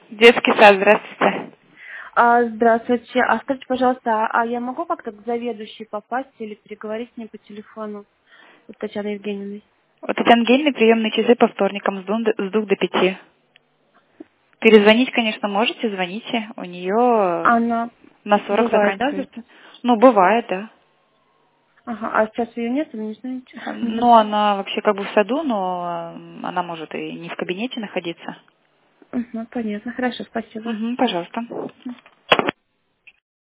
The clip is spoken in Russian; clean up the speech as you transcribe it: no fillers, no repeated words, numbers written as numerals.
Детский сад, здравствуйте. Здравствуйте. Скажите, пожалуйста, я могу как-то к заведующей попасть или переговорить с ней по телефону, с Татьяной Евгеньевной? У Татьяны Евгеньевны приемные часы по вторникам с 2 до 5. Перезвонить, конечно, можете, звоните. У нее Она на 40 бывает, да, заканчивается. Ну, бывает, да. Ага, а сейчас ее нет, вы не знаете? Ну, она вообще как бы в саду, но она может и не в кабинете находиться. Понятно, хорошо, спасибо. Угу, пожалуйста.